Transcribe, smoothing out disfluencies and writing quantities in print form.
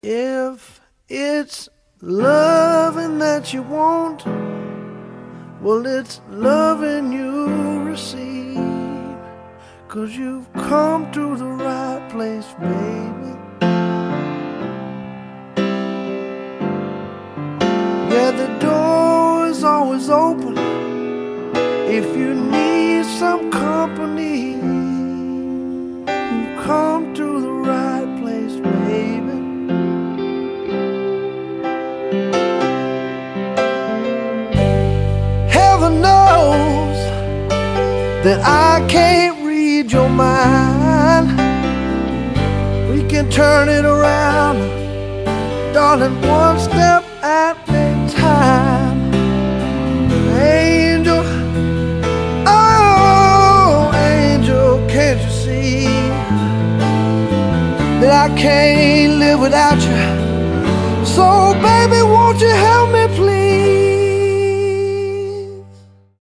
If it's loving that you want, well, it's loving you receive, 'cause you've come to the right place, baby. Yeah, the door is always open if you need some company. You've come to the right place, baby. Heaven knows that I can't read your mind. We can turn it around, darling, one step at a time. Angel, oh angel, can't you see that I can't live without you? So baby, won't you help